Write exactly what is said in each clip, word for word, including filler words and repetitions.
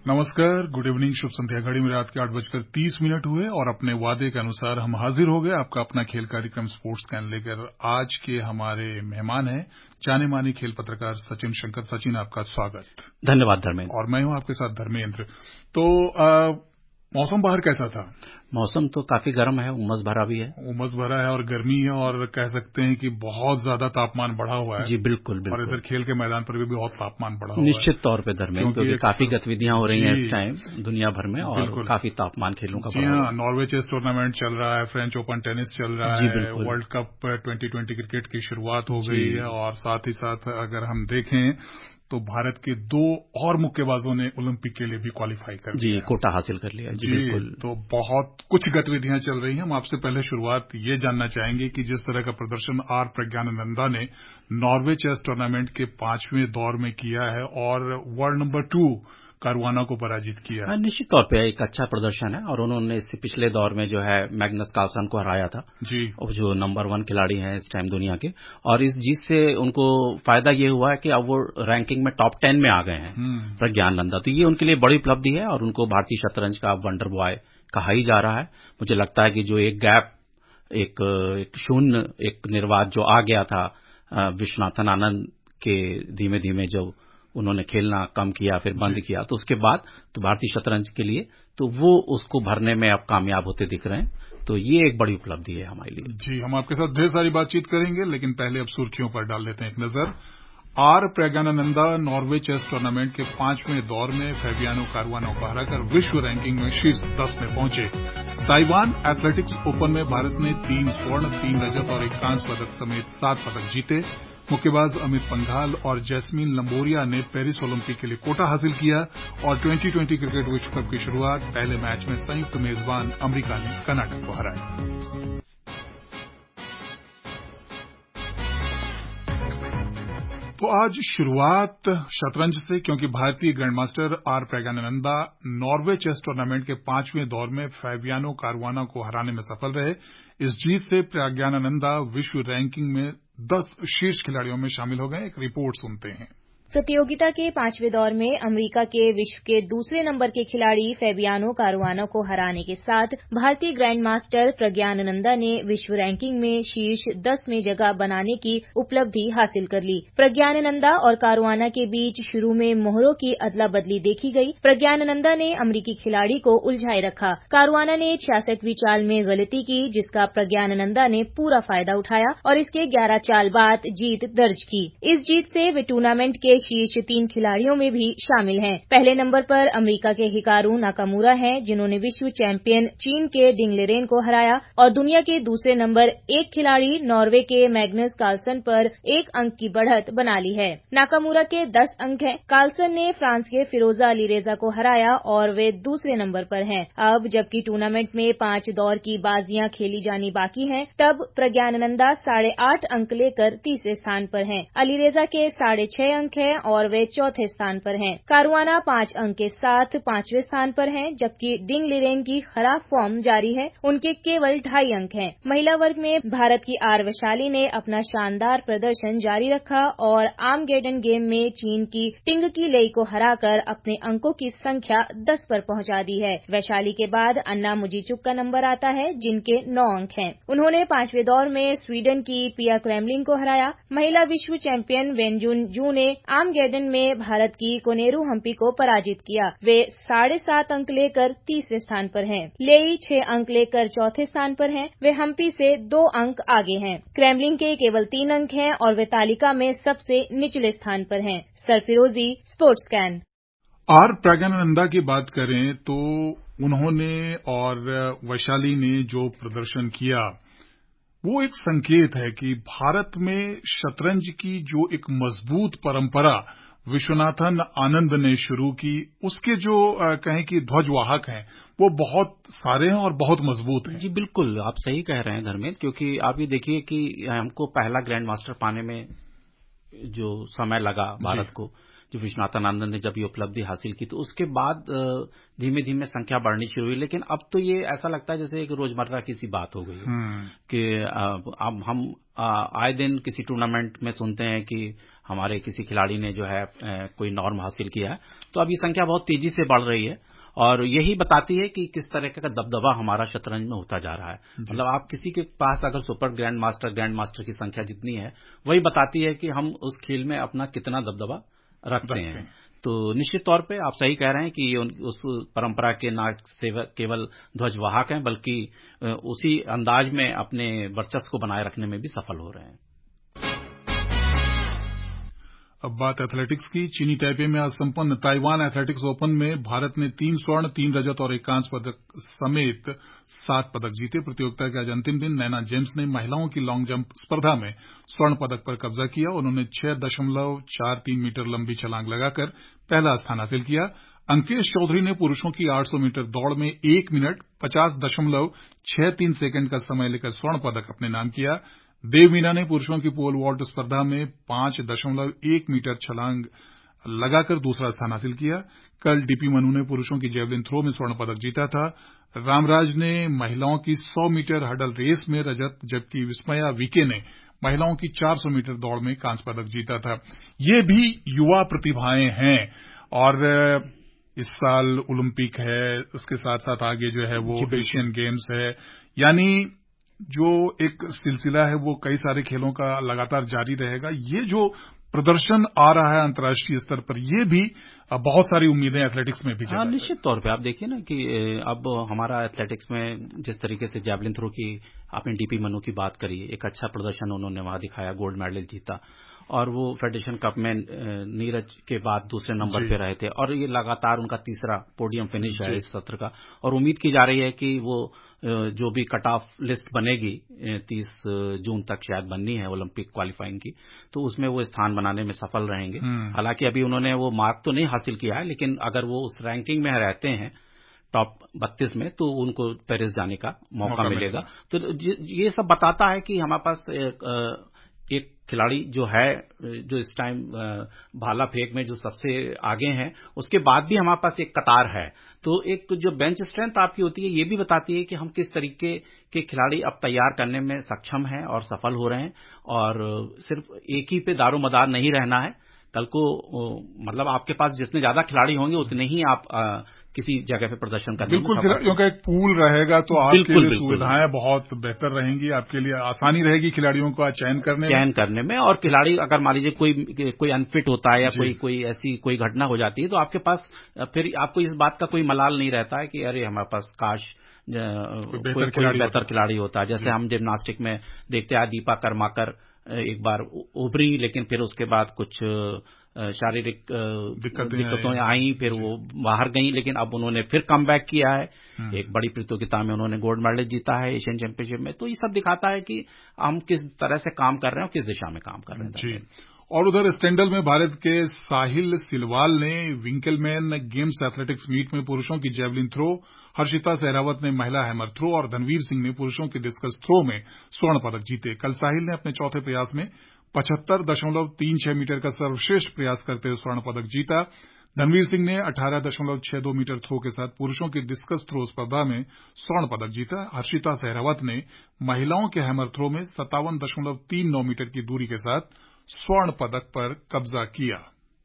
नमस्कार, good evening, शुभ संध्या। घड़ी में रात के आठ बजकर तीस मिनट हुए और अपने वादे के अनुसार हम हाजिर हो गए आपका अपना खेल कार्यक्रम स्पोर्ट्स कैन लेकर। आज के हमारे मेहमान हैं जाने माने खेल पत्रकार सचिन शंकर। सचिन, आपका स्वागत। धन्यवाद धर्मेंद्र। और मैं हूं आपके साथ धर्मेंद्र। तो आ, मौसम बाहर कैसा था? मौसम तो काफी गर्म है, उमस भरा भी है। उमस भरा है और गर्मी है और कह सकते हैं कि बहुत ज्यादा तापमान बढ़ा हुआ है। जी बिल्कुल बिल्कुल। और इधर खेल के मैदान पर भी बहुत तापमान बढ़ा हुआ है। निश्चित तौर पे धर्मेंद्र, क्योंकि काफी गतिविधियां हो रही हैं इस टाइम दुनिया भर में और काफी तापमान खेलों का बढ़ा हुआ है। नॉर्वे चेस टूर्नामेंट चल रहा है, फ्रेंच ओपन टेनिस चल रहा है, world cup twenty twenty cricket की शुरुआत हो गई है और साथ ही साथ अगर हम देखें तो भारत के दो और मुक्केबाजों ने ओलंपिक के लिए भी क्वालिफाई कर लिया, जी कोटा हासिल कर लिया। जी, जी बिल्कुल। तो बहुत कुछ गतिविधियां चल रही हैं। हम आपसे पहले शुरुआत ये जानना चाहेंगे कि जिस तरह का प्रदर्शन आर प्रज्ञानंदा ने नॉर्वे चेस टूर्नामेंट के पांचवें दौर में किया है और वर्ल्ड नंबर टू कारुआना को पराजित किया। हाँ, निश्चित तौर पे एक अच्छा प्रदर्शन है और उन्होंने इससे पिछले दौर में जो है मैग्नस कार्लसन को हराया था जी, और जो नंबर वन खिलाड़ी हैं इस टाइम दुनिया के। और इस जीत से उनको फायदा ये हुआ है कि अब वो रैंकिंग में टॉप टेन में आ गए हैं प्रज्ञानंदा। तो ये उनके लिए बड़ी उपलब्धि है और उनको भारतीय शतरंज का वंडर बॉय कहा ही जा रहा है। मुझे लगता है कि जो एक गैप, एक, एक शून्य, एक निर्वात जो आ गया था विश्वनाथन आनंद के, धीमे धीमे जो उन्होंने खेलना कम किया फिर बंद किया, तो उसके बाद तो भारतीय शतरंज के लिए तो वो उसको भरने में अब कामयाब होते दिख रहे हैं। तो ये एक बड़ी उपलब्धि है हमारे लिए। जी, हम आपके साथ ढेर सारी बातचीत करेंगे, लेकिन पहले अब सुर्खियों पर डाल लेते हैं एक नजर। R Praggnanandhaa Norway chess tournament के पांचवें दौर में फैबियानो कारुआना को हराकर विश्व रैंकिंग में शीर्ष दस में पहुंचे। ताइवान एथलेटिक्स ओपन में भारत ने तीन स्वर्ण, तीन रजत और एक कांस्य पदक समेत सात पदक जीते। मुक्केबाज अमित पंघाल और जैस्मीन लंबोरिया ने पेरिस ओलंपिक के लिए कोटा हासिल किया और ट्वेंटी ट्वेंटी क्रिकेट विश्व कप की शुरुआत पहले मैच में संयुक्त मेजबान अमेरिका ने कर्नाटक को हराया। तो आज शुरुआत शतरंज से, क्योंकि भारतीय grandmaster R Praggnanandhaa Norway chess tournament के पांचवें दौर में फैबियानो कारुआना को हराने में सफल रहे। इस जीत से प्रज्ञानंदा विश्व रैंकिंग में दस शीर्ष खिलाड़ियों में शामिल हो गए। एक रिपोर्ट सुनते हैं। प्रतियोगिता के पांचवें दौर में अमेरिका के विश्व के दूसरे नंबर के खिलाड़ी फैबियानो कारुआना को हराने के साथ भारतीय ग्रैंडमास्टर प्रज्ञानंदा ने विश्व रैंकिंग में शीर्ष दस में जगह बनाने की उपलब्धि हासिल कर ली। प्रज्ञानंदा और कारुआना के बीच शुरू में मोहरों की अदला बदली देखी गई। प्रज्ञानंदा ने अमेरिकी खिलाड़ी को उलझाए रखा। कारुआना ने छियासठवीं चाल में गलती की, जिसका प्रज्ञानंदा ने पूरा फायदा उठाया और इसके ग्यारह चाल बाद जीत दर्ज की। इस जीत से वे टूर्नामेंट के शीर्ष तीन खिलाड़ियों में भी शामिल हैं। पहले नंबर पर अमेरिका के हिकारू नाकामुरा हैं, जिन्होंने विश्व चैंपियन चीन के डिंग लिरेन को हराया और दुनिया के दूसरे नंबर एक खिलाड़ी नॉर्वे के मैग्नस कार्लसन पर एक अंक की बढ़त बना ली है। नाकामुरा के दस अंक हैं। कार्लसन ने फ्रांस के फिरोजा अलीरेजा को हराया और वे दूसरे नंबर पर हैं। अब जबकि टूर्नामेंट में पांच दौर की बाजियां खेली जानी बाकी हैं, तब प्रज्ञानंदा साढ़े आठ अंक लेकर तीसरे स्थान पर हैं। अलीरेजा के साढ़े छह अंक हैं और वे चौथे स्थान पर हैं। कारुआना पांच अंक के साथ पांचवें स्थान पर हैं, जबकि डिंग लिरेन की खराब फॉर्म जारी है, उनके केवल ढाई अंक हैं। महिला वर्ग में भारत की आर वैशाली ने अपना शानदार प्रदर्शन जारी रखा और आर्मगेडन गेम में चीन की टिंग की लेई को हराकर अपने अंकों की संख्या दस पर पहुंचा दी है। वैशाली के बाद अन्ना मुजीचुक का नंबर आता है, जिनके नौ अंक हैं। उन्होंने पांचवें दौर में स्वीडन की पिया क्रेमलिन को हराया। महिला विश्व चैंपियन वेनजुन जू ने आर्मगेडन में भारत की कोनेरू हम्पी को पराजित किया। वे साढ़े सात अंक लेकर तीसरे स्थान पर हैं। लेई छह अंक लेकर चौथे स्थान पर हैं। वे हम्पी से दो अंक आगे हैं। क्रेमलिन के केवल तीन अंक हैं और वे तालिका में सबसे निचले स्थान पर हैं। सरफिरोजी, स्पोर्ट्स कैन। आर प्रज्ञानंदा की बात करें तो उन्होंने और वैशाली ने जो प्रदर्शन किया वो एक संकेत है कि भारत में शतरंज की जो एक मजबूत परंपरा विश्वनाथन आनंद ने शुरू की, उसके जो कहें कि ध्वजवाहक हैं वो बहुत सारे हैं और बहुत मजबूत हैं। जी बिल्कुल, आप सही कह रहे हैं धर्मेंद्र, क्योंकि आप ये देखिए कि हमको पहला ग्रैंड मास्टर पाने में जो समय लगा भारत को, जो विश्वनाथन आनंद ने जब ये उपलब्धि हासिल की, तो उसके बाद धीमे धीमे संख्या बढ़नी शुरू हुई। लेकिन अब तो ये ऐसा लगता है जैसे एक रोजमर्रा की सी बात हो गई है कि अब हम आए दिन किसी टूर्नामेंट में सुनते हैं कि हमारे किसी खिलाड़ी ने जो है कोई नॉर्म हासिल किया है। तो अब ये संख्या बहुत तेजी से बढ़ रही है और यही बताती है कि किस तरह का दबदबा हमारा शतरंज में होता जा रहा है। मतलब आप किसी के पास अगर super grand master grand master की संख्या जितनी है वही बताती है कि हम उस खेल में अपना कितना दबदबा रखते हैं। तो निश्चित तौर पे आप सही कह रहे हैं कि ये उस परंपरा के न केवल ध्वजवाहक हैं बल्कि उसी अंदाज में अपने वर्चस्व को बनाए रखने में भी सफल हो रहे हैं। अब बात एथलेटिक्स की। चीनी ताइपे में आज संपन्न ताइवान एथलेटिक्स ओपन में भारत ने तीन स्वर्ण तीन रजत और एक कांस्य पदक समेत सात पदक जीते। प्रतियोगिता के आज अंतिम दिन नैना जेम्स ने महिलाओं की लॉन्ग जंप स्पर्धा में स्वर्ण पदक पर कब्जा किया। उन्होंने छह दशमलव चार तीन मीटर लंबी छलांग लगाकर पहला स्थान हासिल किया। अंकेश चौधरी ने पुरुषों की आठ सौ मीटर दौड़ में एक मिनट पचास दशमलव छह तीन सेकंड का समय लेकर स्वर्ण पदक अपने नाम किया। देव मीना ने पुरुषों की पोल वॉल्ट स्पर्धा में पांच दशमलव एक मीटर छलांग लगाकर दूसरा स्थान हासिल किया। कल डीपी मनु ने पुरुषों की जेवलिन थ्रो में स्वर्ण पदक जीता था। रामराज ने महिलाओं की सौ मीटर हडल रेस में रजत, जबकि विस्मया वीके ने महिलाओं की चार सौ मीटर दौड़ में कांस्य पदक जीता था। ये भी युवा प्रतिभाएं हैं और इस साल ओलंपिक है, उसके साथ साथ आगे जो है वो एशियन गेम्स है, यानी जो एक सिलसिला है वो कई सारे खेलों का लगातार जारी रहेगा। ये जो प्रदर्शन आ रहा है अंतर्राष्ट्रीय स्तर पर, ये भी बहुत सारी उम्मीदें एथलेटिक्स में भी जगा। हाँ, निश्चित तौर पे आप देखिए ना कि अब हमारा एथलेटिक्स में जिस तरीके से जैवलिन थ्रो की आपने डीपी मनु की बात करी, एक अच्छा प्रदर्शन उन्होंने वहां दिखाया, गोल्ड मेडल जीता और वो फेडरेशन कप में नीरज के बाद दूसरे नंबर पे रहे थे और ये लगातार उनका तीसरा पोडियम फिनिश है इस सत्र का। और उम्मीद की जा रही है कि वो जो भी कट ऑफ लिस्ट बनेगी तीस जून तक शायद बननी है ओलंपिक क्वालिफाइंग की, तो उसमें वो स्थान बनाने में सफल रहेंगे। हालांकि अभी उन्होंने वो मार्क तो नहीं हासिल किया है, लेकिन अगर वो उस रैंकिंग में रहते हैं टॉप बत्तीस में तो उनको पेरिस जाने का मौका, मौका मिलेगा। तो ये सब बताता है कि हमारे पास एक, एक खिलाड़ी जो है जो इस टाइम भाला फेंक में जो सबसे आगे हैं, उसके बाद भी हमारे पास एक कतार है। तो एक जो बेंच स्ट्रेंथ आपकी होती है ये भी बताती है कि हम किस तरीके के खिलाड़ी अब तैयार करने में सक्षम हैं और सफल हो रहे हैं। और सिर्फ एक ही पे दारोमदार नहीं रहना है। कल को मतलब आपके पास जितने ज्यादा खिलाड़ी होंगे उतने ही आप आ, किसी जगह पे प्रदर्शन करने बिल्कुल खिलाड़ियों का एक पूल रहेगा तो आपके लिए सुविधाएं बहुत बेहतर रहेंगी, आपके लिए आसानी रहेगी खिलाड़ियों का चयन करने चयन में। करने में और खिलाड़ी अगर मान लीजिए कोई कोई अनफिट होता है या कोई कोई ऐसी कोई घटना हो जाती है तो आपके पास फिर आपको इस बात का कोई मलाल नहीं रहता है कि अरे हमारे पास काश कोई कोई बेहतर खिलाड़ी होता है। जैसे हम जिम्नास्टिक में देखते हैं दीपा कर्माकर एक बार उभरी, लेकिन फिर उसके बाद कुछ शारीरिक दिक्कतों आई, फिर वो बाहर गई, लेकिन अब उन्होंने फिर कम बैक किया है। एक बड़ी प्रतियोगिता में उन्होंने गोल्ड मेडल जीता है एशियन चैंपियनशिप में। तो ये सब दिखाता है कि हम किस तरह से काम कर रहे हैं और किस दिशा में काम कर रहे हैं। जी। और उधर स्टैंडल में भारत के साहिल सिलवाल ने विंकलमैन गेम्स एथलेटिक्स मीट में पुरुषों की जेवलिन थ्रो, हर्षिता सहरावत ने महिला हैमर थ्रो और धनवीर सिंह ने पुरुषों की डिस्कस थ्रो में स्वर्ण पदक जीते। कल साहिल ने अपने चौथे प्रयास में पचहत्तर दशमलव तीन छह मीटर का सर्वश्रेष्ठ प्रयास करते हुए स्वर्ण पदक जीता। धनवीर सिंह ने अठारह दशमलव छह दो मीटर थ्रो के साथ पुरुषों की डिस्कस थ्रो स्पर्धा में स्वर्ण पदक जीता। हर्षिता सहरावत ने महिलाओं के हैमर थ्रो में सत्तावन दशमलव तीन नौ मीटर की दूरी के साथ स्वर्ण पदक पर कब्जा किया।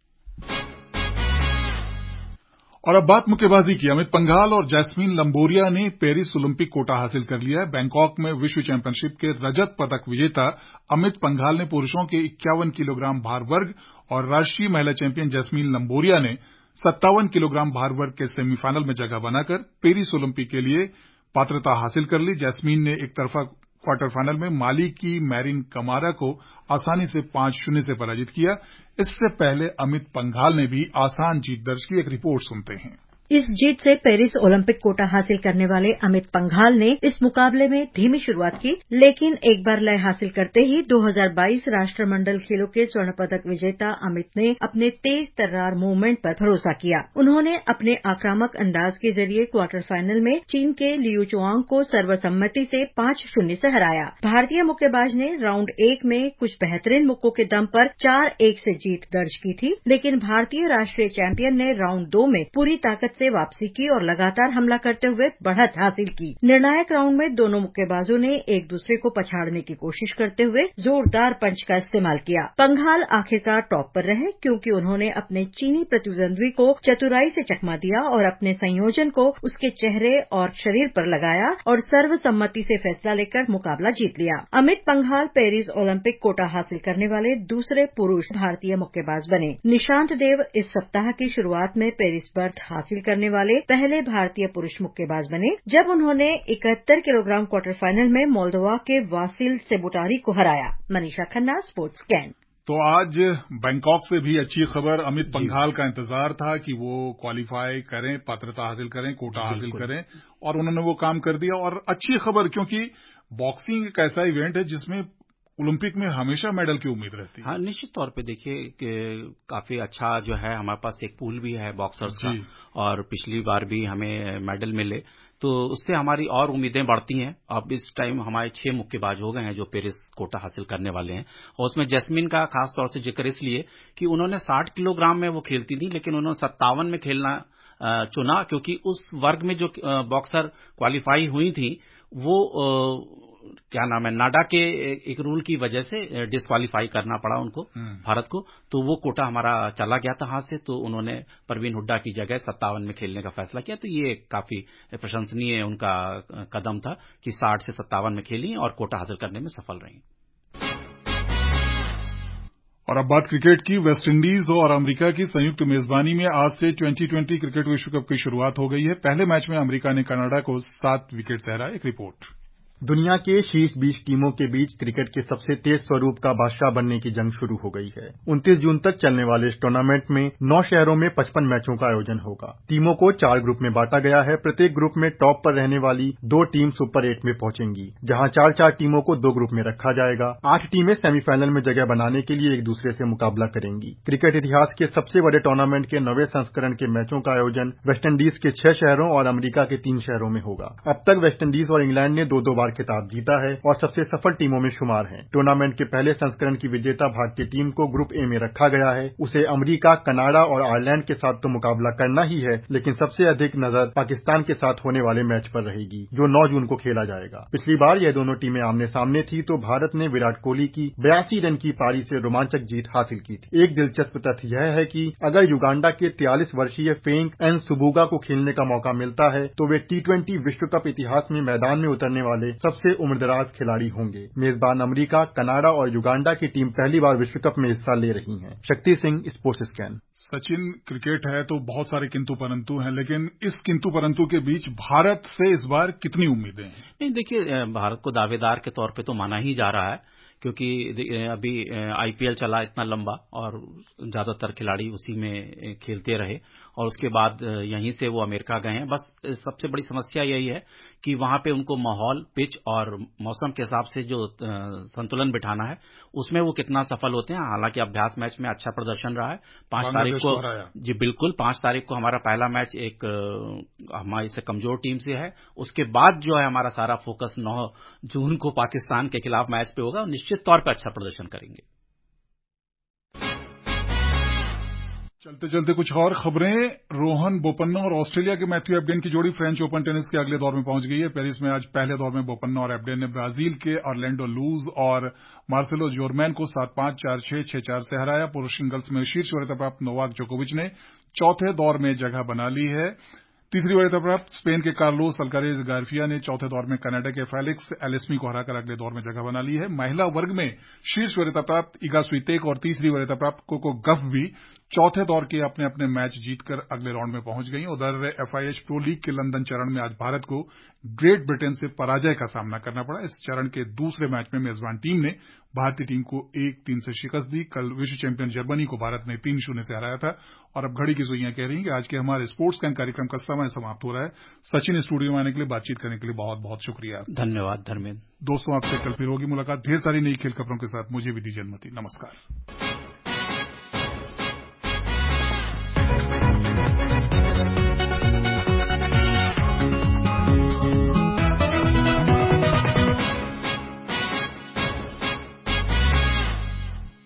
और अब बात मुक्केबाजी की। अमित पंघाल और जैस्मीन लंबोरिया ने पेरिस ओलंपिक कोटा हासिल कर लिया है। बैंकॉक में विश्व चैंपियनशिप के रजत पदक विजेता अमित पंघाल ने पुरुषों के इक्यावन किलोग्राम भार वर्ग और राष्ट्रीय महिला चैंपियन जैस्मीन लंबोरिया ने सत्तावन किलोग्राम भार वर्ग के सेमीफाइनल में जगह बनाकर पेरिस ओलंपिक के लिए पात्रता हासिल कर ली। जैस्मीन ने एक तरफा क्वार्टर फाइनल में माली की मैरिन कमारा को आसानी से पांच शून्य से पराजित किया। इससे पहले अमित पंघाल ने भी आसान जीत दर्ज की। एक रिपोर्ट सुनते हैं। इस जीत से पेरिस ओलंपिक कोटा हासिल करने वाले अमित पंघाल ने इस मुकाबले में धीमी शुरुआत की, लेकिन एक बार लय हासिल करते ही दो हज़ार बाईस राष्ट्रमंडल खेलों के स्वर्ण पदक विजेता अमित ने अपने तेज तर्रार मूवमेंट पर भरोसा किया। उन्होंने अपने आक्रामक अंदाज के जरिए क्वार्टर फाइनल में चीन के लियू चुआंग को सर्वसम्मति से पांच शून्य से हराया। भारतीय मुक्केबाज ने राउंड एक में कुछ बेहतरीन मुक्कों के दम पर चार एक से जीत दर्ज की थी, लेकिन भारतीय राष्ट्रीय चैंपियन ने राउंड दो में पूरी ताकत से वापसी की और लगातार हमला करते हुए बढ़त हासिल की। निर्णायक राउंड में दोनों मुक्केबाजों ने एक दूसरे को पछाड़ने की कोशिश करते हुए जोरदार पंच का इस्तेमाल किया। पंघाल आखिरकार टॉप पर रहे क्योंकि उन्होंने अपने चीनी प्रतिद्वंद्वी को चतुराई से चकमा दिया और अपने संयोजन को उसके चेहरे और शरीर पर लगाया और सर्वसम्मति से फैसला लेकर मुकाबला जीत लिया। Amit Panghal Paris Olympic quota हासिल करने वाले दूसरे पुरुष भारतीय मुक्केबाज बने। निशांत देव इस सप्ताह की शुरुआत में पेरिस बर्थ हासिल करने वाले पहले भारतीय पुरुष मुक्केबाज बने जब उन्होंने इकहत्तर किलोग्राम क्वार्टर फाइनल में मोल्दोवा के वासिल सेबुटारी को हराया। मनीषा खन्ना, स्पोर्ट्स कैन। तो आज बैंकॉक से भी अच्छी खबर, अमित पंघाल का इंतजार था कि वो क्वालिफाई करें, पात्रता हासिल करें, कोटा हासिल करें और उन्होंने वो काम कर दिया। और अच्छी खबर क्योंकि बॉक्सिंग एक ऐसा इवेंट है जिसमें ओलंपिक में हमेशा मेडल की उम्मीद रहती है। हाँ, निश्चित तौर पे देखिए कि काफी अच्छा जो है हमारे पास एक पूल भी है बॉक्सर्स का और पिछली बार भी हमें मेडल मिले तो उससे हमारी और उम्मीदें बढ़ती हैं। अब इस टाइम हमारे छह मुक्केबाज हो गए हैं जो पेरिस कोटा हासिल करने वाले हैं और उसमें जैस्मिन का खास तौर से जिक्र इसलिए कि उन्होंने साठ किलोग्राम में वो खेलती थी लेकिन उन्होंने सत्तावन में खेलना चुना क्योंकि उस वर्ग में जो बॉक्सर क्वालिफाई हुई थी वो क्या नाम है नाडा के एक रूल की वजह से डिस्क्वालीफाई करना पड़ा उनको भारत को, तो वो कोटा हमारा चला गया था हाथ से। तो उन्होंने परवीन हुड्डा की जगह सत्तावन में खेलने का फैसला किया। तो ये काफी प्रशंसनीय उनका कदम था कि साठ से सत्तावन में खेली और कोटा हासिल करने में सफल रही। और अब बात क्रिकेट की। वेस्टइंडीज और अमेरिका की संयुक्त मेजबानी में आज से ट्वेंटी ट्वेंटी क्रिकेट विश्व कप की शुरुआत हो गई है। पहले मैच में अमेरिका ने कनाडा को सात विकेट से हराया। एक रिपोर्ट। दुनिया के शीर्ष बीस टीमों के बीच क्रिकेट के सबसे तेज स्वरूप का बादशाह बनने की जंग शुरू हो गई है। उनतीस जून तक चलने वाले इस टूर्नामेंट में नौ शहरों में पचपन मैचों का आयोजन होगा। टीमों को चार ग्रुप में बांटा गया है। प्रत्येक ग्रुप में टॉप पर रहने वाली दो टीम सुपर एट में पहुंचेंगी, जहां चार चार टीमों को दो ग्रुप में रखा जाएगा। आठ टीमें सेमीफाइनल में जगह बनाने के लिए एक दूसरे से मुकाबला करेंगी। क्रिकेट इतिहास के सबसे बड़े टूर्नामेंट के नवे संस्करण के मैचों का आयोजन वेस्टइंडीज के छह शहरों और अमेरिका के तीन शहरों में होगा। अब तक वेस्टइंडीज और इंग्लैंड ने दो दो बार खिताब जीता है और सबसे सफल टीमों में शुमार है। टूर्नामेंट के पहले संस्करण की विजेता भारतीय टीम को ग्रुप ए में रखा गया है। उसे अमेरिका, कनाडा और आयरलैंड के साथ तो मुकाबला करना ही है, लेकिन सबसे अधिक नजर पाकिस्तान के साथ होने वाले मैच पर रहेगी जो नौ जून को खेला जाएगा। पिछली बार यह दोनों टीमें आमने सामने थी तो भारत ने विराट कोहली की बयासी रन की पारी से रोमांचक जीत हासिल की थी। एक दिलचस्प तथ्य यह है कि अगर युगांडा के तियालीस वर्षीय फेंग एन सुबुगा को खेलने का मौका मिलता है तो वे टी ट्वेंटी विश्व कप इतिहास में मैदान में उतरने वाले सबसे उम्रदराज खिलाड़ी होंगे। मेजबान अमेरिका, कनाडा और युगांडा की टीम पहली बार विश्व कप में हिस्सा ले रही हैं। Shakti Singh, sports scan. Sachin, cricket है तो बहुत सारे किंतु परंतु हैं, लेकिन इस किंतु परंतु के बीच भारत से इस बार कितनी उम्मीदें हैं? नहीं, देखिए भारत को दावेदार के तौर पे तो माना ही जा रहा है क्योंकि अभी आईपीएल चला इतना लंबा और ज्यादातर खिलाड़ी उसी में खेलते रहे और उसके बाद यहीं से वो अमेरिका गए हैं। बस सबसे बड़ी समस्या यही है कि वहां पे उनको माहौल, पिच और मौसम के हिसाब से जो संतुलन बिठाना है उसमें वो कितना सफल होते हैं। हालांकि अभ्यास मैच में अच्छा प्रदर्शन रहा है। पांच तारीख को जी बिल्कुल पांच तारीख को हमारा पहला मैच एक हमारी से कमजोर टीम से है। उसके बाद जो है हमारा सारा फोकस नौ जून को पाकिस्तान के खिलाफ मैच पे होगा और निश्चित तौर पर अच्छा प्रदर्शन करेंगे। चलते चलते कुछ और खबरें। रोहन बोपन्ना और ऑस्ट्रेलिया के मैथ्यू एबडेन की जोड़ी फ्रेंच ओपन टेनिस के अगले दौर में पहुंच गई है। पेरिस में आज पहले दौर में बोपन्ना और एबडेन ने ब्राजील के ऑरलैंडो लूज और मार्सेलो जोरमैन को सात पांच, चार छह, छह चार से हराया। पुरुष सिंगल्स में शीर्ष वरीयता प्राप्त नोवाक जोकोविच ने चौथे दौर में जगह बना ली है। तीसरी वरीयता प्राप्त स्पेन के कार्लोस अल्कारेज गार्सिया ने चौथे दौर में कनाडा के फेलिक्स एलेस्मी को हराकर अगले दौर में जगह बना ली है। महिला वर्ग में शीर्ष वरीयता प्राप्त इगा स्वीतेक और तीसरी वरीयता प्राप्त कोको गफ भी चौथे दौर के अपने अपने मैच जीतकर अगले राउंड में पहुंच गई। उधर एफआईएच प्रो लीग के लंदन चरण में आज भारत को ग्रेट ब्रिटेन से पराजय का सामना करना पड़ा। इस चरण के दूसरे मैच में मेजबान टीम ने भारतीय टीम को एक तीन से शिकस्त दी। कल विश्व चैंपियन जर्मनी को भारत ने तीन शून्य से हराया था। और अब घड़ी की सुइयां कह रही हैं कि आज के हमारे स्पोर्ट्स कैन कार्यक्रम का समय समाप्त हो रहा है। सचिन, स्टूडियो में आने के लिए, बातचीत करने के लिए बहुत बहुत शुक्रिया। धन्यवाद धर्मेंद्र। दोस्तों, आपसे कल फिर होगी मुलाकात ढेर सारी नई खेल खबरों के साथ। मुझे भी दीजिए अनुमति। नमस्कार।